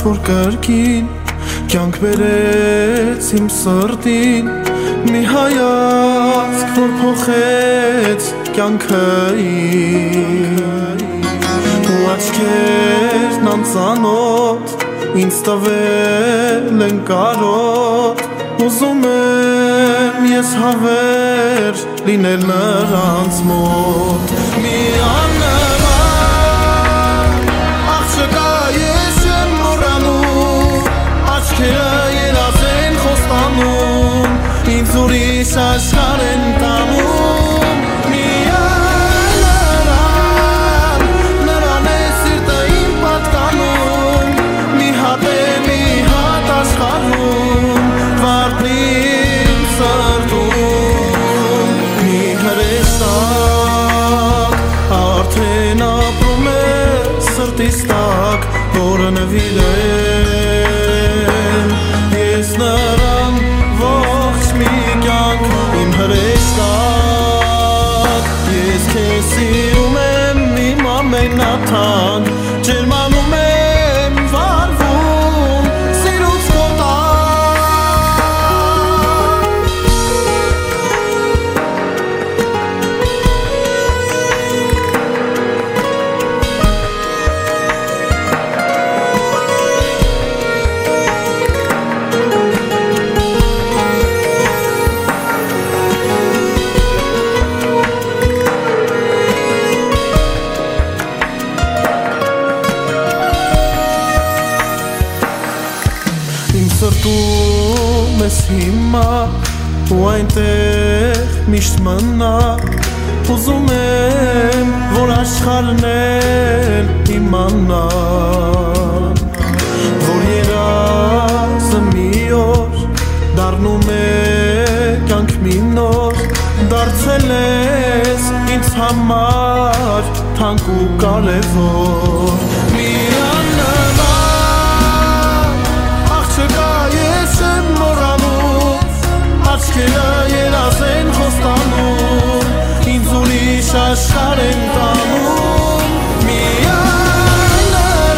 որ կրկին կյանք բերեց իմ սրտին մի հայացք որ փոխեց կյանքը ու աչքերն անծանոթ ինձ տվել են կարոտ ուզում եմ ես հավերժ լինել նրանց մոտ մի աննման աղջկա ես չեմ մոռանում աչքերը երազ են խոստանում ինձ ուրիշ աշխարհ են տանում մի նրան է սիրտը իմ պատկանում մի հատ է մի հատ աշխարհում վարդն իմ սրտում մի հրեշտակ արդեն ապրում է սրտիս տակ որը նվիրեմ ես նրան ողջ մի կյանք իմ հրեշտակ ես քեզ սիրում եմ իմ ամենաթանկ ջերմանում եմ վարվում սիրուց քո սրտում ես հիմա ու այնտեղ միշտ մնա ուզում եմ որ աշխարհն էլ իմանա որ երազը մի օր դառնում է կյանք մի նոր դարձել ես ինձ համար թանկ ու կարևոր մի աչքերը երազ են խոստանում ինձ ուրիշ աշխարհ են տանում միայն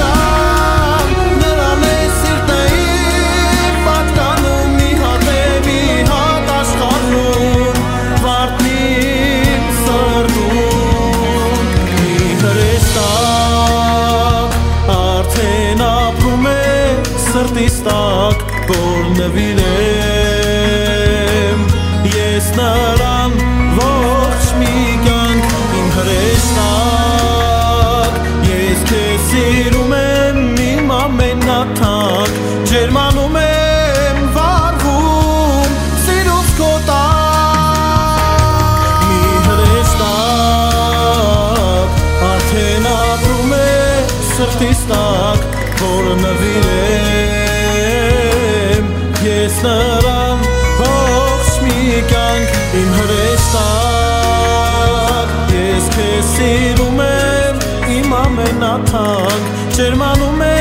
նրան է սիրտը իմ պատկանում մի հատ է մի հատ աշխարհում վարդն իմ սրտում մի հրեշտակ արդեն ապրում է սրտիս տակ որ նվիրեմ ես նրան ողջ մի կյանք իմ հրեշտակ ես քեզ սիրում եմ իմ ամենաթանկ ջերմանում եմ վարվում սիրուց քո տակ մի հրեշտակ արդեն ապրում է սրտիս տակ որ նվիրեմ ես նրան ողջ մի կյանք իմ հրեշտակ ես քեզ սիրում եմ իմ ամենաթանկ ջերմանում